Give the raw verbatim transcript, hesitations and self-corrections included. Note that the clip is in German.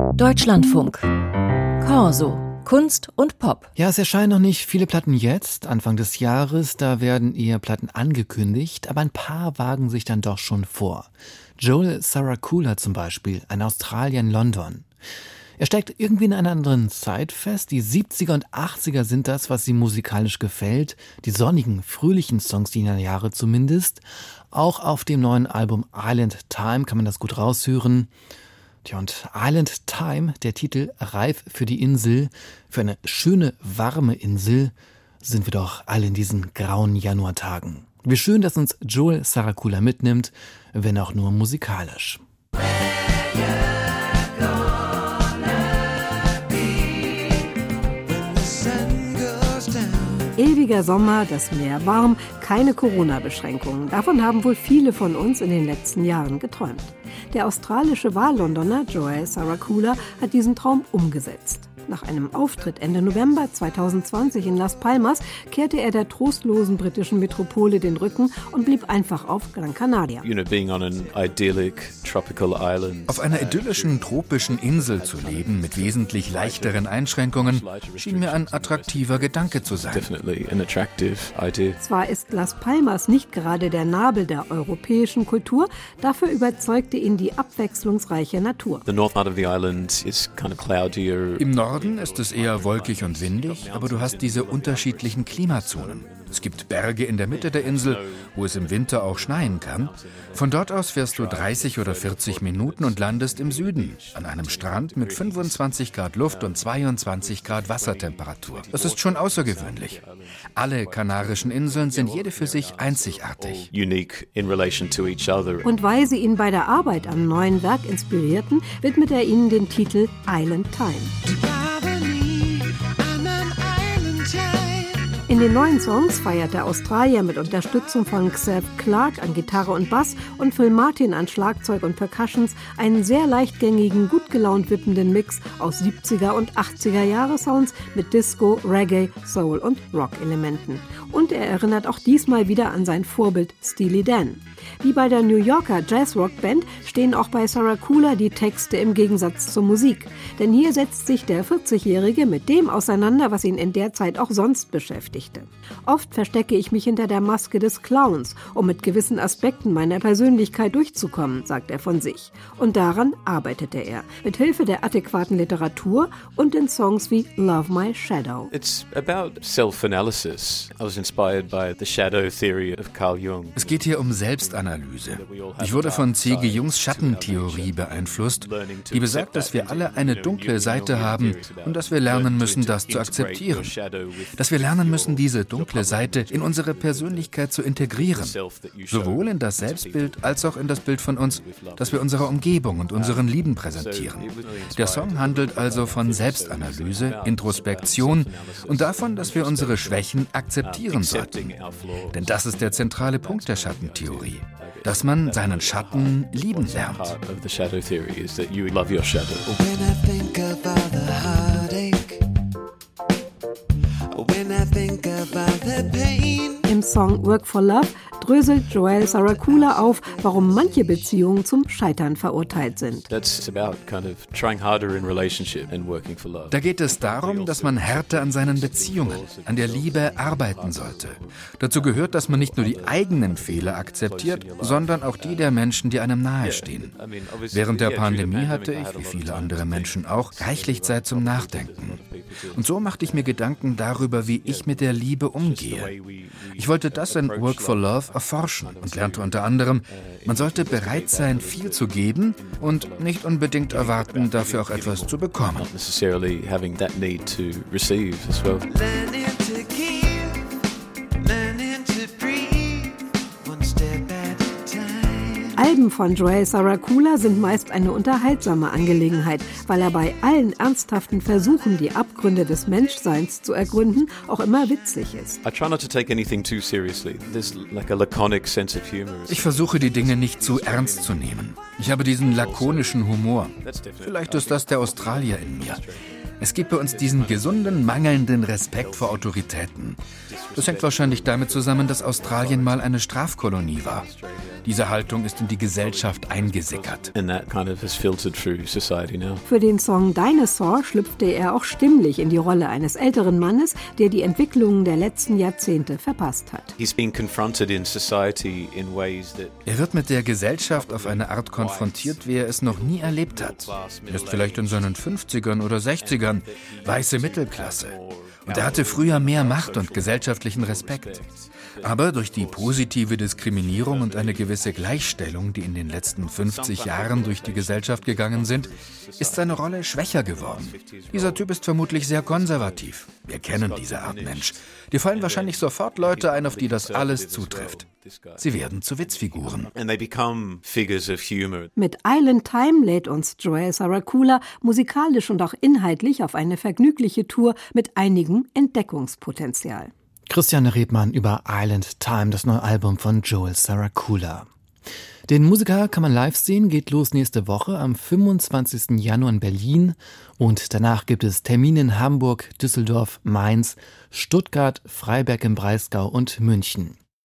Deutschlandfunk. Corso. Kunst und Pop. Ja, es erscheinen noch nicht viele Platten jetzt, Anfang des Jahres. Da werden eher Platten angekündigt, aber ein paar wagen sich dann doch schon vor. Joel Saracula zum Beispiel, ein Australier in London. Er steckt irgendwie in einer anderen Zeit fest. Die siebziger und achtziger sind das, was ihm musikalisch gefällt. Die sonnigen, fröhlichen Songs jener Jahre zumindest. Auch auf dem neuen Album Island Time kann man das gut raushören. Tja, und Island Time, der Titel reif für die Insel, für eine schöne, warme Insel, sind wir doch alle in diesen grauen Januartagen. Wie schön, dass uns Joel Saracula mitnimmt, wenn auch nur musikalisch. Ewiger Sommer, das Meer warm, keine Corona-Beschränkungen. Davon haben wohl viele von uns in den letzten Jahren geträumt. Der australische Wahllondoner Joel Saracula hat diesen Traum umgesetzt. Nach einem Auftritt Ende November zweitausendzwanzig in Las Palmas kehrte er der trostlosen britischen Metropole den Rücken und blieb einfach auf Gran Canaria. You know, being on an idyllic tropical island. Auf einer idyllischen tropischen Insel zu leben mit wesentlich leichteren Einschränkungen schien mir ein attraktiver Gedanke zu sein. Definitely an attractive idea. Zwar ist Las Palmas nicht gerade der Nabel der europäischen Kultur, dafür überzeugte ihn die abwechslungsreiche Natur. The north part of the island is kind of cloudier. Im Norden ist es eher wolkig und windig, aber du hast diese unterschiedlichen Klimazonen. Es gibt Berge in der Mitte der Insel, wo es im Winter auch schneien kann. Von dort aus fährst du dreißig oder vierzig Minuten und landest im Süden, an einem Strand mit fünfundzwanzig Grad Luft und zweiundzwanzig Grad Wassertemperatur. Das ist schon außergewöhnlich. Alle kanarischen Inseln sind jede für sich einzigartig. Unique in relation to each other. Und weil sie ihn bei der Arbeit am neuen Werk inspirierten, widmet er ihnen den Titel Island Time. In den neuen Songs feiert der Australier mit Unterstützung von Xav Clark an Gitarre und Bass und Phil Martin an Schlagzeug und Percussions einen sehr leichtgängigen, gut gelaunt wippenden Mix aus siebziger und achtziger Jahre Sounds mit Disco, Reggae, Soul und Rock-Elementen. Und er erinnert auch diesmal wieder an sein Vorbild Steely Dan. Wie bei der New Yorker Jazz-Rock-Band stehen auch bei Saracula die Texte im Gegensatz zur Musik. Denn hier setzt sich der vierzigjährige mit dem auseinander, was ihn in der Zeit auch sonst beschäftigte. Oft verstecke ich mich hinter der Maske des Clowns, um mit gewissen Aspekten meiner Persönlichkeit durchzukommen, sagt er von sich. Und daran arbeitete er, mit Hilfe der adäquaten Literatur und in Songs wie Love My Shadow. It's about self-analysis. I was inspired by the shadow theory of Carl Jung. Es geht hier um Selbstanalyse. Ich wurde von C G. Jungs Schattentheorie beeinflusst, die besagt, dass wir alle eine dunkle Seite haben und dass wir lernen müssen, das zu akzeptieren. Dass wir lernen müssen, diese dunkle Seite in unsere Persönlichkeit zu integrieren. Sowohl in das Selbstbild als auch in das Bild von uns, das wir unserer Umgebung und unseren Lieben präsentieren. Der Song handelt also von Selbstanalyse, Introspektion und davon, dass wir unsere Schwächen akzeptieren sollten. Denn das ist der zentrale Punkt der Schattentheorie. Dass man seinen Schatten lieben lernt. Im Song Work for Love dröselt Joel Saracula auf, warum manche Beziehungen zum Scheitern verurteilt sind. Da geht es darum, dass man härter an seinen Beziehungen, an der Liebe arbeiten sollte. Dazu gehört, dass man nicht nur die eigenen Fehler akzeptiert, sondern auch die der Menschen, die einem nahestehen. Während der Pandemie hatte ich, wie viele andere Menschen auch, reichlich Zeit zum Nachdenken. Und so machte ich mir Gedanken darüber, wie ich mit der Liebe umgehe. Ich wollte das in Work for Love erforschen und lernte unter anderem, man sollte bereit sein, viel zu geben und nicht unbedingt erwarten, dafür auch etwas zu bekommen. Alben von Joel Saracula sind meist eine unterhaltsame Angelegenheit, weil er bei allen ernsthaften Versuchen, die Abgründe des Menschseins zu ergründen, auch immer witzig ist. Ich versuche, die Dinge nicht zu ernst zu nehmen. Ich habe diesen lakonischen Humor. Vielleicht ist das der Australier in mir. Es gibt bei uns diesen gesunden, mangelnden Respekt vor Autoritäten. Das hängt wahrscheinlich damit zusammen, dass Australien mal eine Strafkolonie war. Diese Haltung ist in die Gesellschaft eingesickert. And that kind of has filtered through society now. Für den Song Dinosaur schlüpfte er auch stimmlich in die Rolle eines älteren Mannes, der die Entwicklungen der letzten Jahrzehnte verpasst hat. He's been confronted in society in ways that Er wird mit der Gesellschaft auf eine Art konfrontiert, wie er es noch nie erlebt hat. Er ist vielleicht in seinen fünfzigern oder sechzigern, weiße Mittelklasse. Und er hatte früher mehr Macht und gesellschaftlichen Respekt. Aber durch die positive Diskriminierung und eine gewisse Gleichstellung, die in den letzten fünfzig Jahren durch die Gesellschaft gegangen sind, ist seine Rolle schwächer geworden. Dieser Typ ist vermutlich sehr konservativ. Wir kennen diese Art Mensch. Dir fallen wahrscheinlich sofort Leute ein, auf die das alles zutrifft. Sie werden zu Witzfiguren. Mit Island Time lädt uns Joel Saracula musikalisch und auch inhaltlich auf eine vergnügliche Tour mit einigem Entdeckungspotenzial. Christiane Rebmann über Island Time, das neue Album von Joel Saracula. Den Musiker kann man live sehen, geht los nächste Woche am fünfundzwanzigsten Januar in Berlin und danach gibt es Termine in Hamburg, Düsseldorf, Mainz, Stuttgart, Freiberg im Breisgau und München.